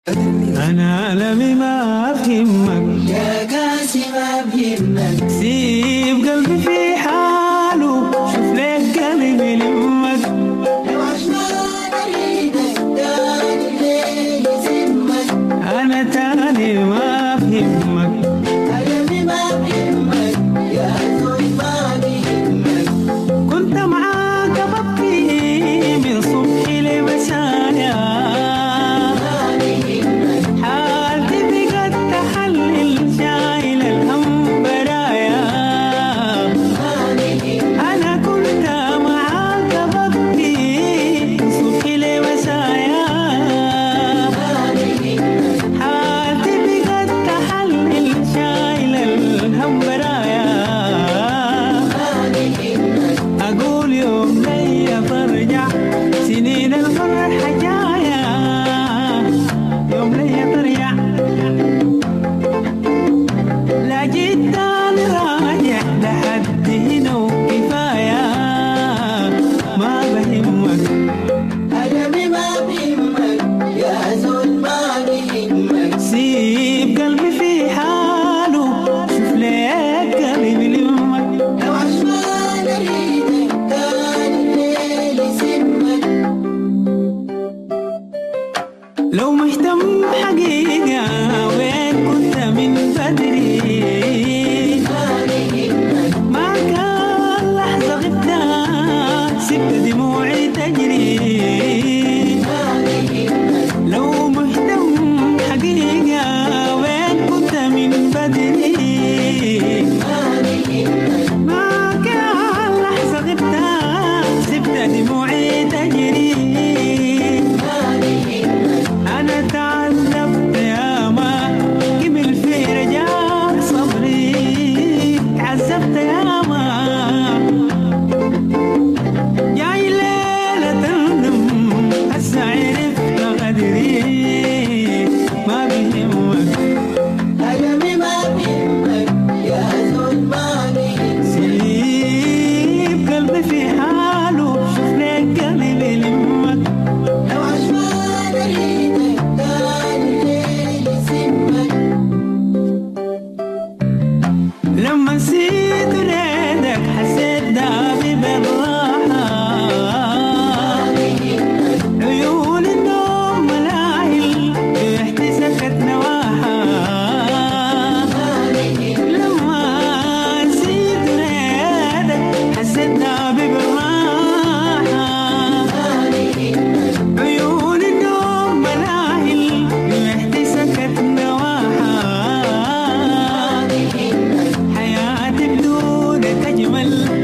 أنا عالمي ما بهمك يا قاسي ما بهمك، سيب قلبي في حاله، شوف ليك قلبي لمك. لو عشمان أريدك تاني الليل يسمك. أنا تاني ما بهمك، عالمي ما بهمك، يا زول ما بهمك. كنت معاك ببكي من صبحي لمسايا، حالتي بقت تحلل شايل الهم برايا. أنا كنت معاك ببكي من صبحي لمسايا، حالتي بقت تحلل شايل الهم برايا. أقول يوم ليا ترجع سنين الفرحة جاية، يوم ليا ترجع لا جدا راجع لحد هنا وكفاية. ما بهمك عالمي ما بهمك، يا زول ما بهمك. سيب قلبي في حاله، شوف ليك قلبي لمك. لو عشمان أريدك تاني الليل يسمك. لو مهتم حقيقة وين كنت من بدري، ما كان لحظة غبت سبت دموعي تجري. لو مهتم حقيقة وين كنت من بدري، ما كان لحظة غبت سبت دموعي تجري. أنا تعذبت ياما قبل في رجال صبري، تعذبت ياما جاي ليلة تندم هسه عرفت غدري. ما بهمك عالمي ما بهمك، يا زول ما بهمك. سيب قلبي في حاله، شوف ليك قلبي لمك. لو عشمان أريدك تاني الليل يسمك. لما نسيت ولادك حسيت دابي بالراحة، عيون النوم ملاهي ريحتي سكت نواحة. لما نسيت ولادك حسيت دابي بالراحة، عيون النوم ملاهي ريحتي سكت نواحة. حياتي بدونك أجمل